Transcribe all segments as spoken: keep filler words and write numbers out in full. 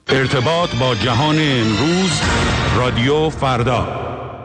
ارتباط با جهان امروز، رادیو فردا.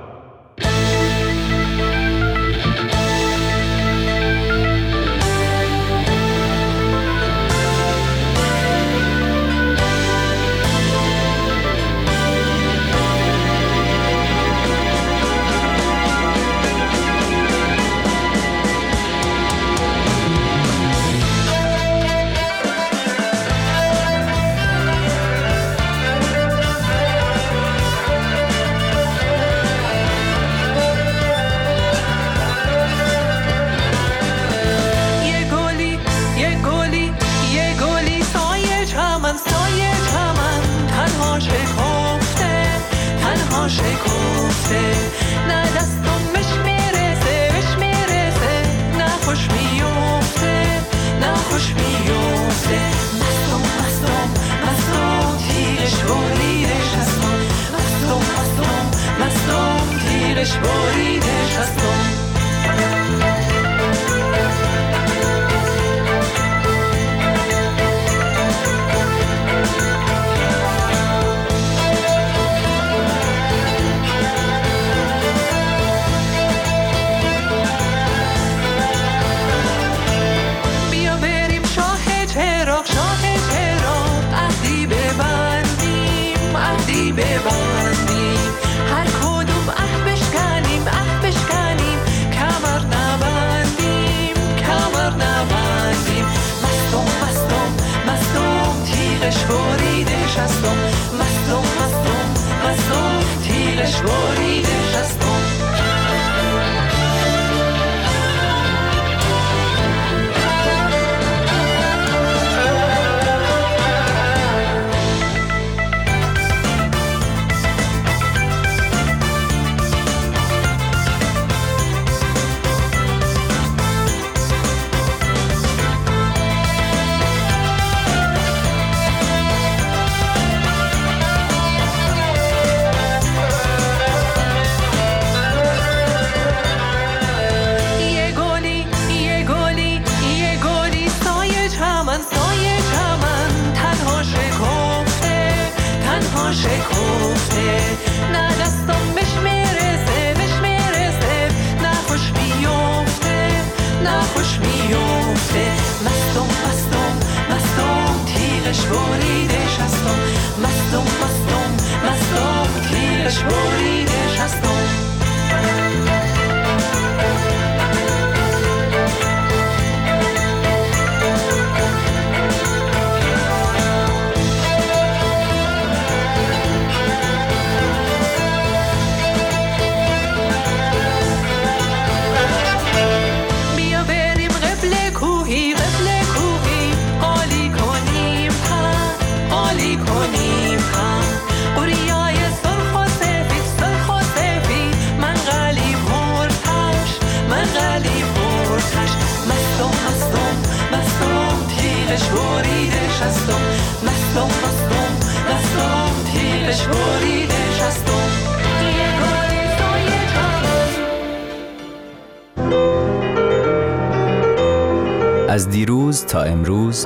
از دیروز تا امروز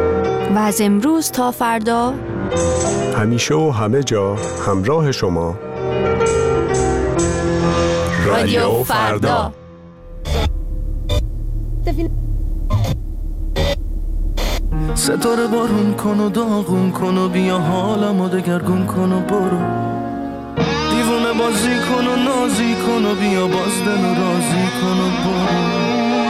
و از امروز تا فردا، همیشه و همه جا همراه شما، رادیو فردا. ستاره بارون کن و داغون کن و بیا حالمو دگرگون کن و برو، دیوونه بازی کن و نازی کن و بیا باز دل و رازی کن و برو.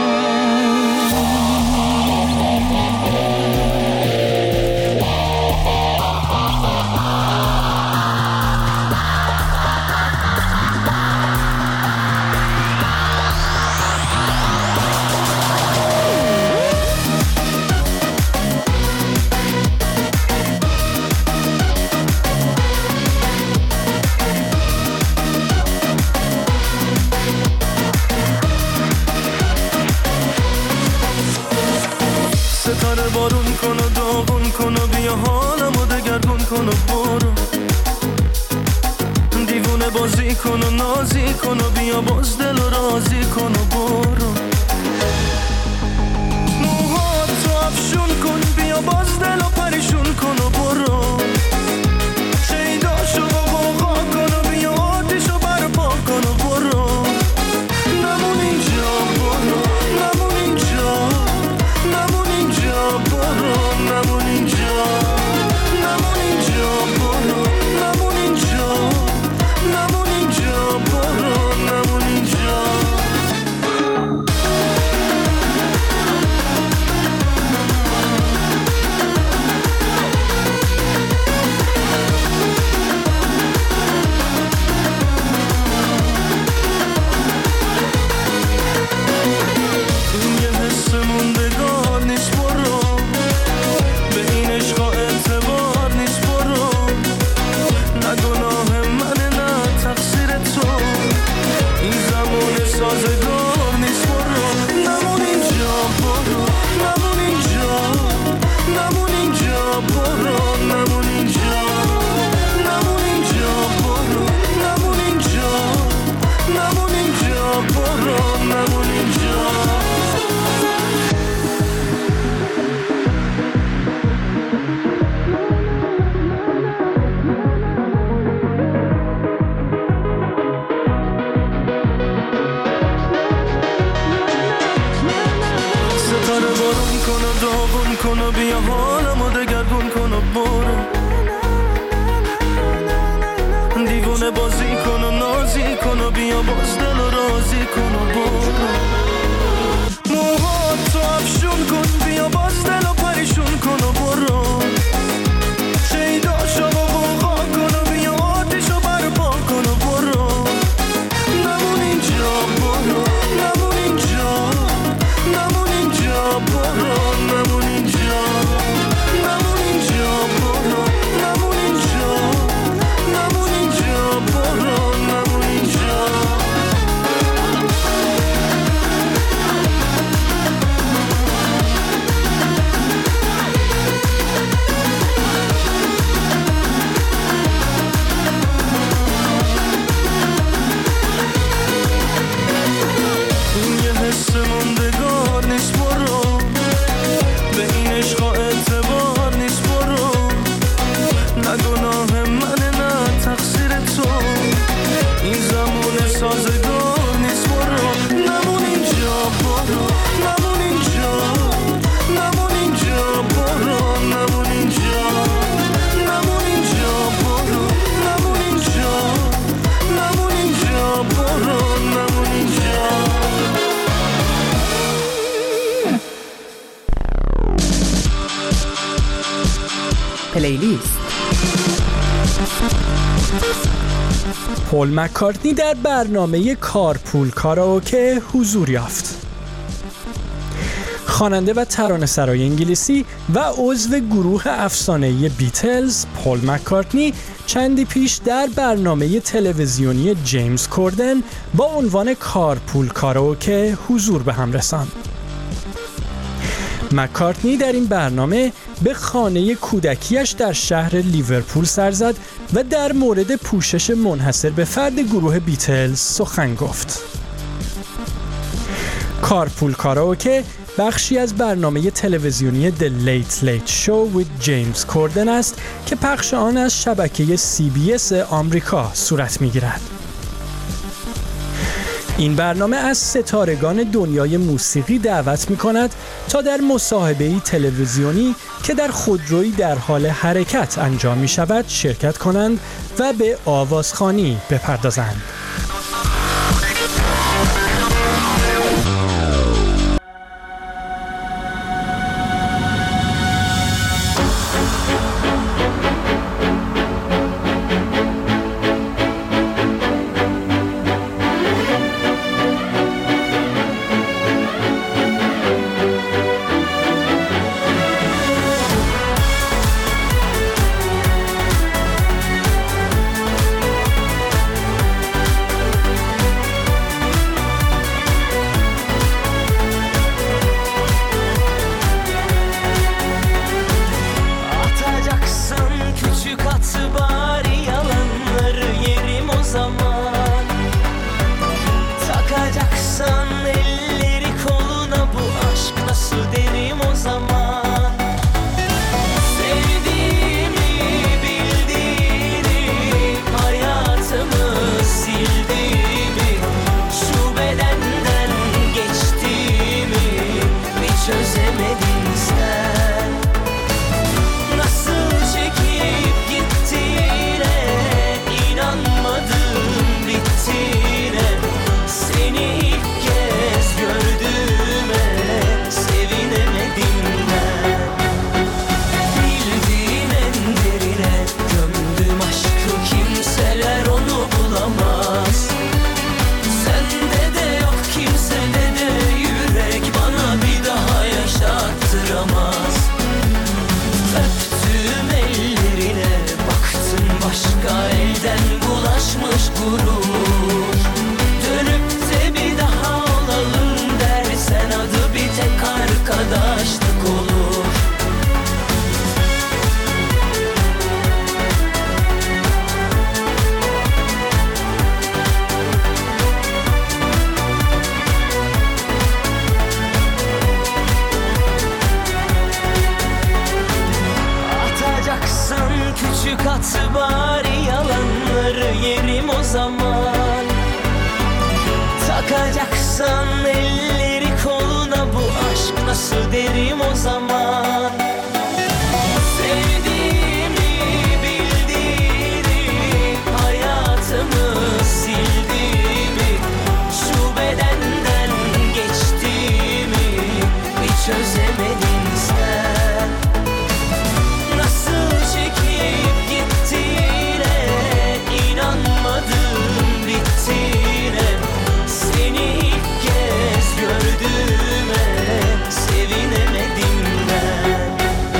ستاره بارون کن و داغون کن و بیا حالمو دگرگون کن و برو، دیوونه بازی کن و نازی کن و بیا باز دل و رازی کن و برو، موهاتو افشون کن بیا باز دل و پریشون کن و برو، پلیلیست. پل مکارتنی در برنامه کارپول کاراوکه حضور یافت. خواننده و ترانه‌سرای انگلیسی و عضو گروه افسانه‌ای بیتلز پل مکارتنی چندی پیش در برنامه تلویزیونی جیمز کوردن با عنوان کارپول کاراوکه حضور به هم رساند. مکارتنی در این برنامه به خانه کودکیش در شهر لیورپول سر زد و در مورد پوشش منحصر به فرد گروه بیتلز سخن گفت. کارپول کاراوکه بخشی از برنامه تلویزیونی The Late Late Show with James Corden است که پخش آن از شبکه سی بی اس آمریکا صورت می‌گیرد. این برنامه از ستارگان دنیای موسیقی دعوت می‌کند تا در مصاحبه‌ای تلویزیونی که در خودرویی در حال حرکت انجام می‌شود شرکت کنند و به آوازخوانی بپردازند. Sevinemedim ben.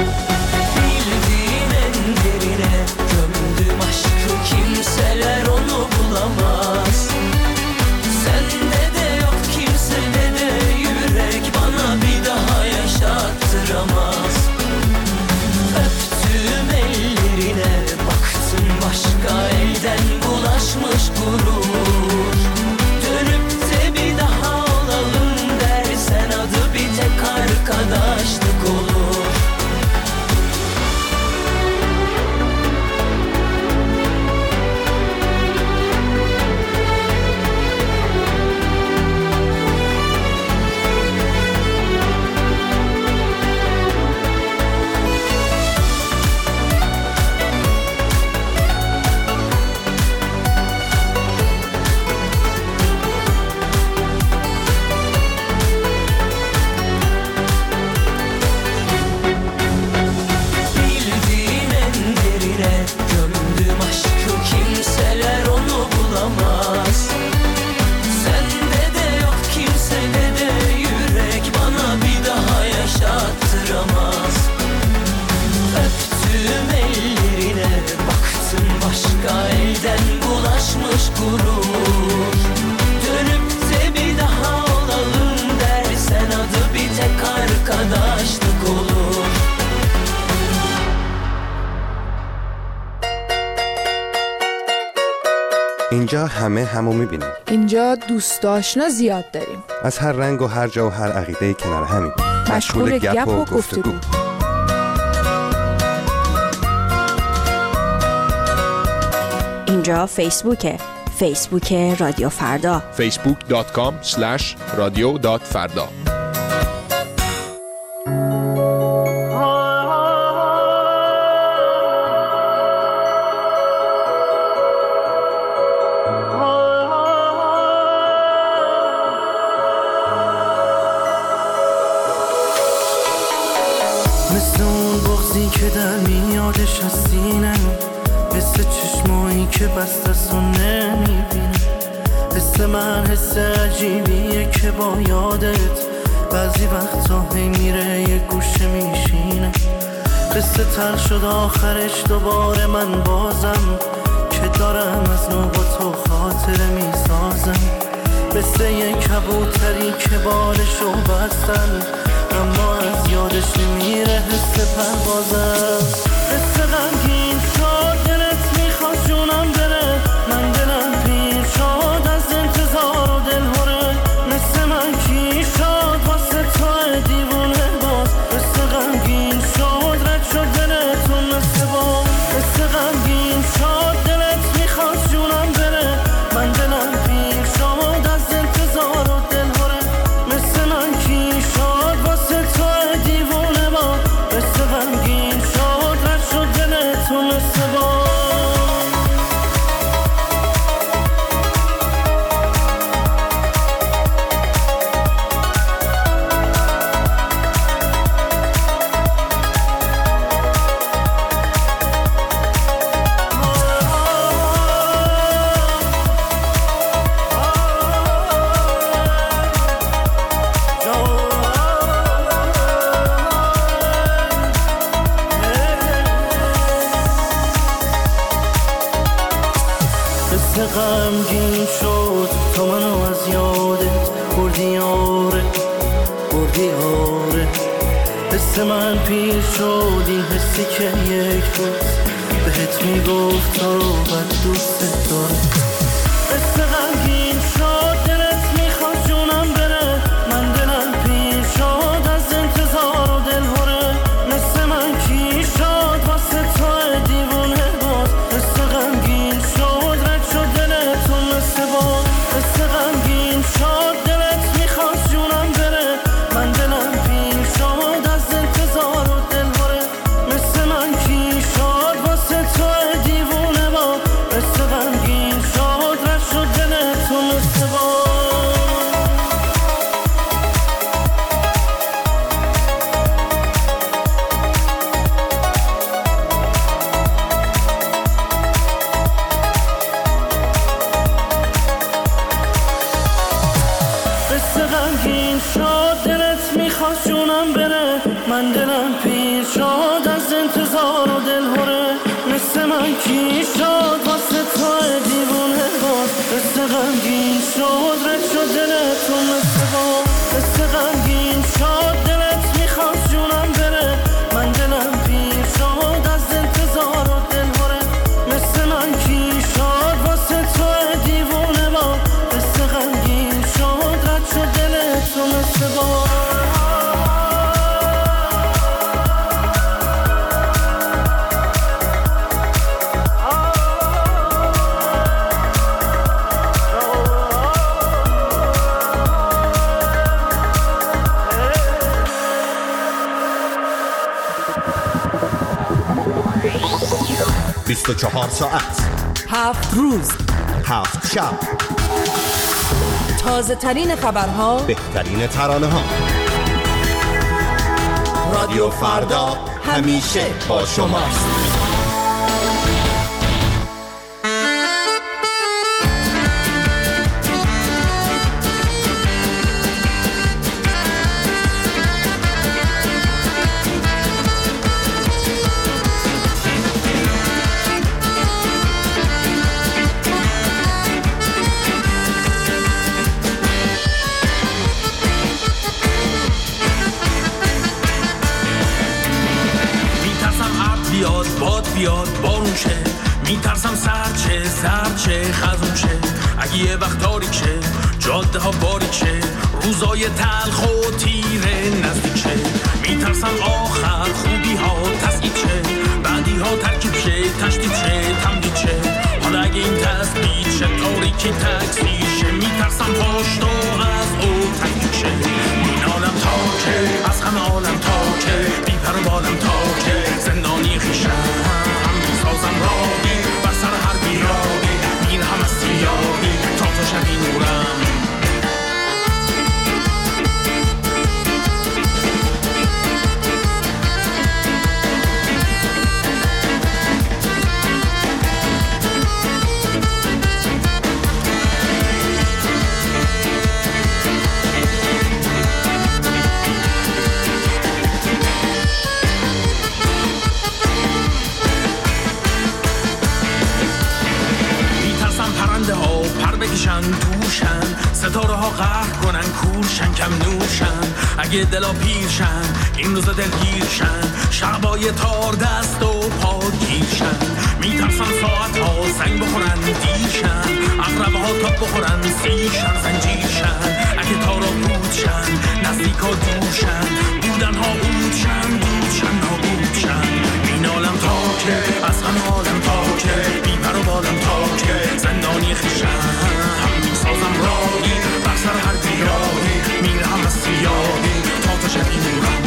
öptüğüm ellerine, baktım başka elden bulaşmış gurur. Dönüp de bir daha olalım dersen adı bir tek arkadaşlık olur. اینجا همه همو میبینیم. اینجا دوست آشنا زیاد داریم. از هر رنگ و هر جا و هر عقیده کنار همین. مشغول گپ و گفتگو. اینجا فیسبوکه. فیسبوک رادیو فردا. فیسبوک دات کام اسلش رادیو دات فردا. مثل اون بغضی که در میادش از سینم، مثل چشمایی که بسته است و نمیبینم، حس من حس عجیبیه که با یادت بعضی وقتا هی میره یه گوشه میشینه. قصه تر شد آخرش دوباره من بازم، که دارم از نو با تو خاطره میسازم. مثل یه کبوتری که بالشو بستن، اما از یادش نمیره حس پروازم. حس غمگین شد دلت میخواد جونم بره، من دلم پیر شد از انتظار و دلهوره. مثل من کی شد واسه تو دیوونه باز، حس غمگین شد رد شد دلتون مثل باز. حس غمگین شد دلت میخواد جونم بره، من دلم پیر شد از انتظار و دلهوره. مثل من کی شد واسه تو دیوونه باز، حس غمگین شد رد شد دلتون مثل باز. غمگین شد تو منو از یادت بردی آره بردی آره. حس من پیر شد این حسی که یک روز بهت میگفت تو رو بد دوست داره. حس غمگین شد دلت میخواد جونم بره، من دلم پیر شد از انتظار و دلهوره. مثل من کی شد واسه تو دیوونه باز، حس غمگین شد رد شد دلتون مثل باز. حس غمگین شد دلت میخواد جونم بره، من دلم پیر شد از انتظار و دلهوره. مثل من کی شد واسه تو دیوونه باز، حس غمگین شد رد شد دلتون مثل باز. غمگین شد دلت میخواد جونم بره، من دلم پیر شد از انتظار و دلهوره. مثل من کی شد واسه تو دیوونه باز، مثل غمگین شد رد شد دلتون مثل باز. مثل غمگین شد دلت میخواد جونم بره، من دلم پیر شد از انتظار و دلهوره. مثل من کی شد واسه تو دیوونه باز، مثل غمگین شد رد شد دلتون مثل باز. بیست و چهار ساعت، هفت روز، هفت شب، تازه ترین خبرها، بهترین ترانه ها. رادیو فردا همیشه با شماست. باد بیاد بارون شه، میترسم سرچه سرچه خزون شه. اگه یه وقت تاریک شه جاده ها باریک شه، روزای تلخ و تیره نزدیک شه. میترسم آخر خوبی ها تسکیت شه، بعدی ها ترکیب شه تشدید شه تمدید شه. حالا اگه این تثبیت شه تاریکی تکثیر شه، میترسم پاشت و از او تکیک شه. این عالم تا که از همه عالم تا که بی پر و بالم تا که زندانی خیشم هم میسازم راهی بر سر هر بیراهی، میر هم از سیاهی تا تو شبی نورم. توشن ستاره ها قهر کنن کورشن کم نورشن. اگه دلا پیرشن این روزا دلگیرشن، شعبای تار دست و پا گیرشن. میترسن ساعت ها زنگ بخورن دیرشن، اقربه ها تاب بخورن سیرشن زنجیرشن. اگه تارا بودشن نزدیک ها دورشن، بودن ها بودشن بودشن ها بودشن. این عالم تا که از همه عالم تا که بی پر و بالم تا که زندانی خیشن سازم راهی بر سر هر بیراهی، میرم از سیاهی تا تو شبی نورم.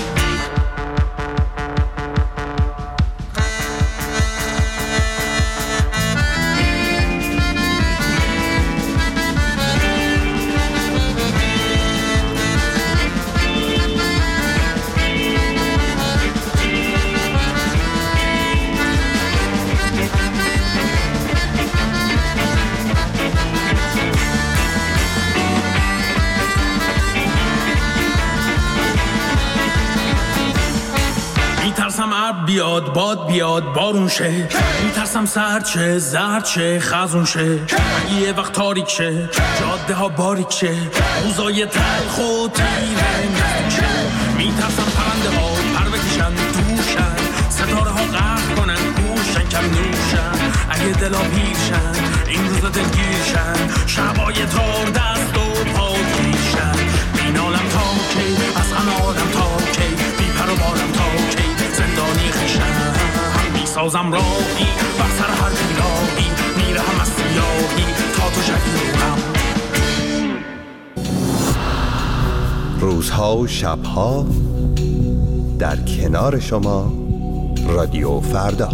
میترسم عرب بیاد باد بیاد بارون شه، میترسم سرچه زرچه خزون شه. اگه یه وقت تاریک شه جاده ها باریک شه، روزای تلخ و تیره نزدیک شه. میترسم پرنده ها پر بکشن توشن، ستاره ها قهر کنن کورشن کم نورشن. اگه دلا پیرشن این روزا دلگیرشن، شعبای تار دست و پا گیرشن. این عالم تا که از همه عالم تا که بی پر و بالم تا که زندانی خیشم هم میسازم راهی بر سر هر بیراهی، میرم از سیاهی تا تو شبی نورم. روزها و شبها در کنار شما رادیو فردا.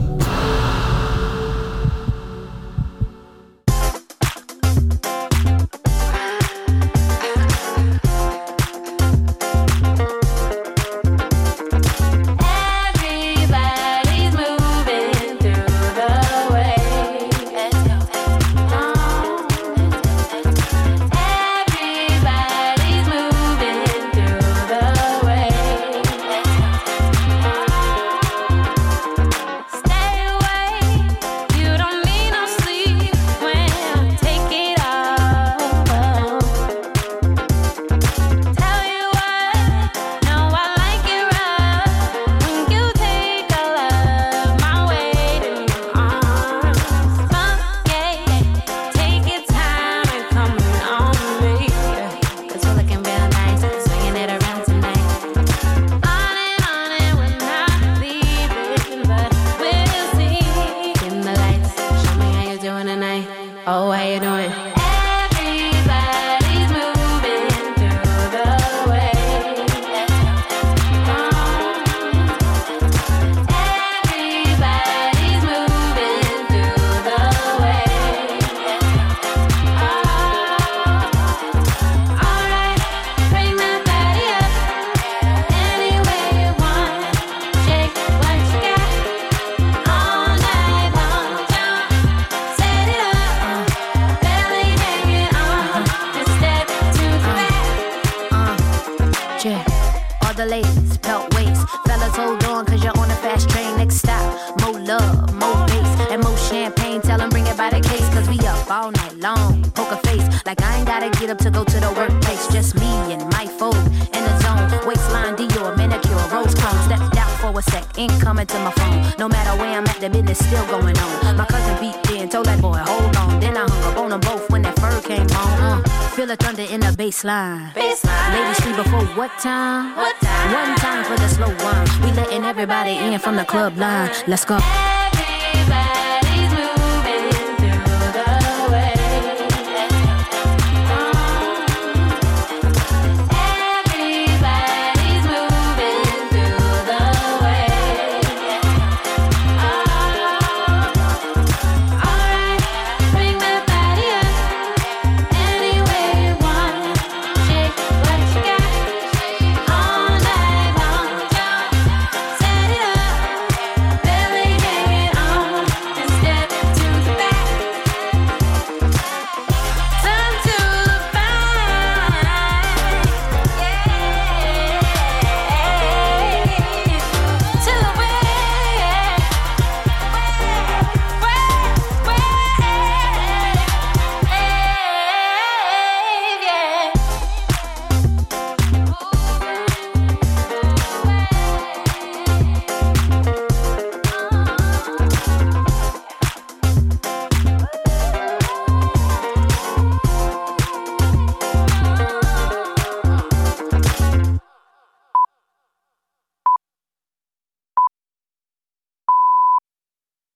the ladies, belt waist. Fellas, hold on, cause you're on a fast train. Next stop, more love, more bass, and more champagne. Tell them bring it by the case, cause we up all night long. Poker face, like I ain't gotta get up to go to the workplace. Just me and my folk in the zone. Waistline, Dior, manicure, rose cone. Stepped out for a sec, ain't coming to my phone. No matter where I'm back, the business still going on. My cousin beat in, told that boy, hold on. Then I hung up on them both when that fur came on. Uh, feel the thunder in the baseline. Baseline. Ladies free before what time? What time? One time for the slow one. We letting everybody in from the club line. Let's go.